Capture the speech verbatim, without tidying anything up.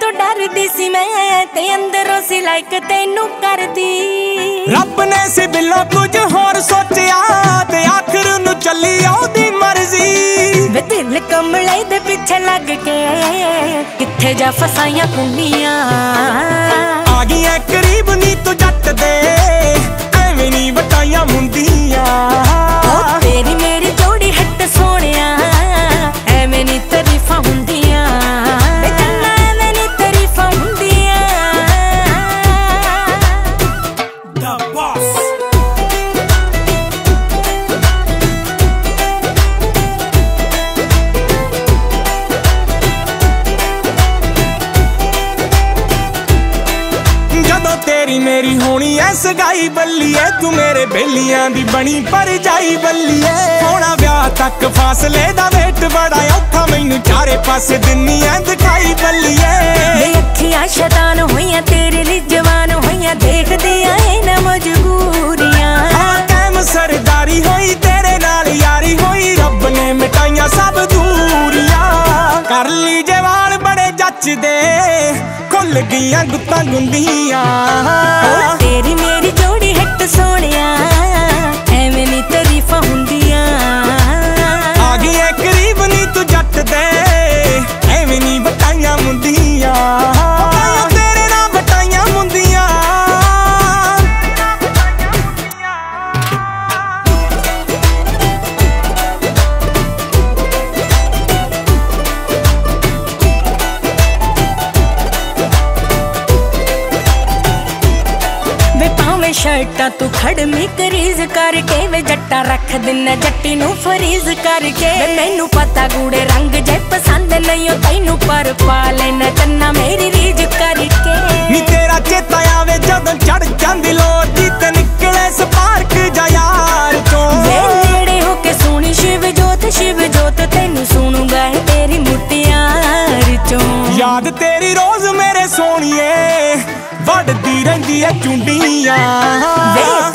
तो डरदी सी मैं ते अंदरों सी लाइक तेनू करदी। रब ने सी बिल्लो कुछ होर सोचिया ते आखिर नू चली ओदी मर्जी। वे दिल कमले दे पीछे लग के किथे जा फसाइयां कुंडियां। आ गई करीब नी तू जट दे एवें नी वटाइयां मुंदियां। तेरी मेरी जोड़ी हट सोनिया एवें नी तारीफां हुंदियां। एवें नी तारीफां हुंदियां। The Boss तेरी मेरी होनी ऐ सगाई बल्लीए तू मेरे बेलियां दी बनी पर जाई बल्लीए। होना ब्याह तक फासले दा वेट बड़ा औखा मैनू चारे पासे दुनिया दिखाई बल्लीए। अखियां शैतान होइयां तेरे लिए जवान होइयां देख दिया ना मजबूरियां। कैम सरदारी होई तेरे नाल यारी होई रब ने मिटाइयां सब दूरियां। कर ली जवान बड़े जचदे खुल गईयां गुत्तां गुंदियां। तेरी मेरी जोड़ी हट सोनिया एवें नी तारीफां हुंदियां। आ गई करीब नी तू जट दे एवें नी वटाइयां मुंदियां। तेरे नाल वटाइयां मुंदियां। शर्टा तू खड़मी करीज करके वे जट्टा रख दिना जट्टी नू फरीज करके। मैनू पता गूड़े रंग जे पसंद नहीं तैनू पर पा लेना चन्ना मेरी रीज करके। नी तेरा चेता आवे जदों चढ़ जांदी लोटी ते निकले स्पार्क जा यार चों। नेड़े होके सुनी शिव जोत शिव जोत तैनू सुनूंगा तेरी मुटियार चों। याद तेरी रोज मेरे सोनिए वड़दी रहिंदी ऐ चुंडियां।